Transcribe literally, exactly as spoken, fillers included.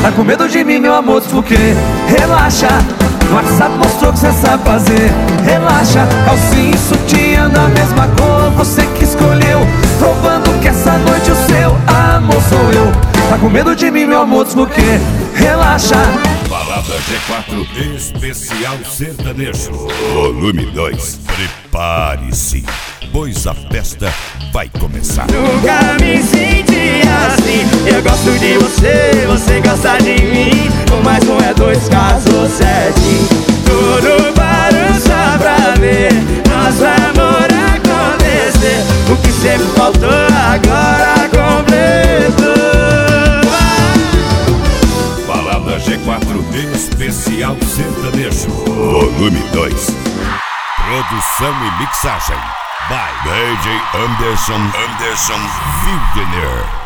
Tá com medo de mim, meu amor, porque relaxa. No WhatsApp mostrou que cê sabe fazer. Relaxa, calcinha e sutiã da mesma cor, você que escolheu, provando que essa noite o seu amor sou eu. Tá com medo de mim, meu amor, porque relaxa. Balada G quatro Especial Sertanejo Volume dois. Prepare-se, pois a festa vai começar. Nunca me senti assim. Eu gosto de você, você gosta de mim. Um mais um é dois, caso sete. Tudo parou só pra ver nosso amor acontecer. O que sempre faltou agora completou. Balada G quatro Especial Sertanejo Volume dois. Produção e mixagem by D J Anderson Anderson Wildner.